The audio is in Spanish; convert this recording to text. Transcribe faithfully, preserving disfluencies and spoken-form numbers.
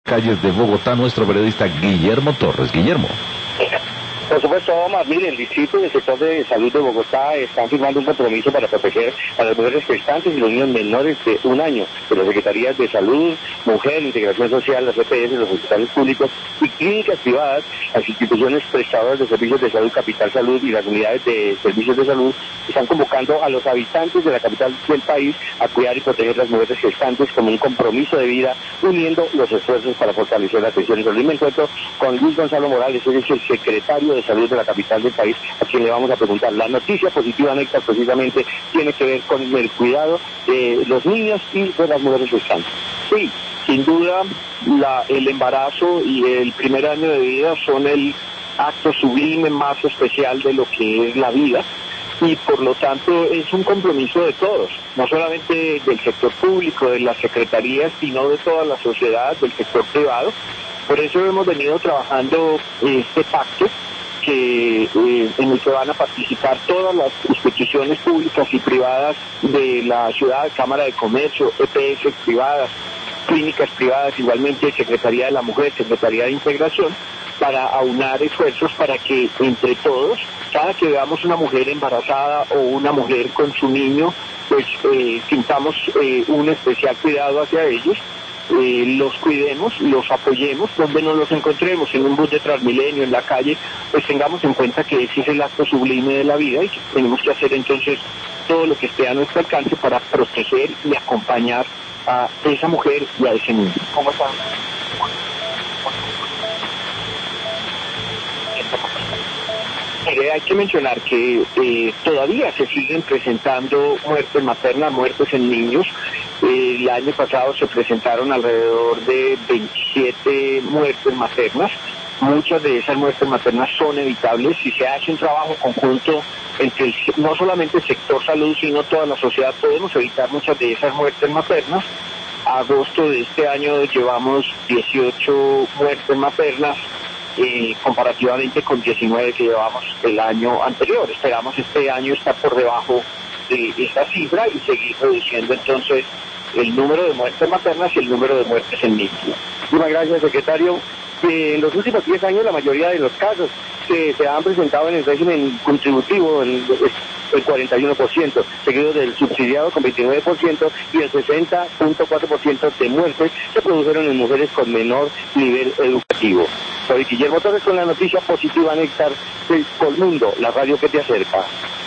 calles de Bogotá, nuestro periodista Guillermo Torres. Guillermo. Por supuesto, Omar, mire, el distrito y el sector de salud de Bogotá están firmando un compromiso para proteger a las mujeres gestantes y los niños menores de un año de las Secretarías de Salud, Mujer, Integración Social, las E P S, los hospitales públicos y clínicas privadas, las instituciones prestadoras de servicios de salud, Capital Salud y las unidades de servicios de salud están convocando a los habitantes de la capital del país a cuidar y proteger a las mujeres gestantes como un compromiso de vida, uniendo los esfuerzos para fortalecer la atención y salud. Me encuentro con Luis Gonzalo Morales, él es el secretario de Salud de la capital del país, a quien le vamos a preguntar. La noticia positiva, Néctar, precisamente tiene que ver con el cuidado de los niños y de las mujeres gestantes. Sí, sin duda, la, el embarazo y el primer año de vida son el acto sublime más especial de lo que es la vida, y por lo tanto es un compromiso de todos, no solamente del sector público, de las secretarías, sino de toda la sociedad, del sector privado. Por eso hemos venido trabajando este pacto, que eh, en el que van a participar todas las instituciones públicas y privadas de la ciudad, Cámara de Comercio, E P S privadas, clínicas privadas, igualmente Secretaría de la Mujer, Secretaría de Integración, para aunar esfuerzos para que entre todos, cada que veamos una mujer embarazada o una mujer con su niño, pues eh, sintamos eh, un especial cuidado hacia ellos. Eh, los cuidemos, los apoyemos, donde nos los encontremos, en un bus de Transmilenio, en la calle, pues tengamos en cuenta que ese es el acto sublime de la vida y que tenemos que hacer entonces todo lo que esté a nuestro alcance para proteger y acompañar a esa mujer y a ese niño. ¿Cómo están? Mire, hay que mencionar que eh, todavía se siguen presentando muertes maternas, muertes en niños. Eh, el año pasado se presentaron alrededor de veintisiete muertes maternas. Muchas de esas muertes maternas son evitables si se hace un trabajo conjunto entre el, no solamente el sector salud, sino toda la sociedad. Podemos evitar muchas de esas muertes maternas. A agosto de este año llevamos dieciocho muertes maternas, Eh, comparativamente con diecinueve que llevamos el año anterior. Esperamos este año estar por debajo de esta cifra y seguir reduciendo entonces el número de muertes maternas y el número de muertes en niños. Muchas gracias, secretario. Eh, en los últimos diez años la mayoría de los casos que se han presentado en el régimen contributivo, el, el cuarenta y uno por ciento, seguido del subsidiado con veintinueve por ciento, y el sesenta punto cuatro por ciento de muertes se produjeron en mujeres con menor nivel educativo. Soy Guillermo Torres con la noticia positiva, Néctar, del Colmundo, la radio que te acerca.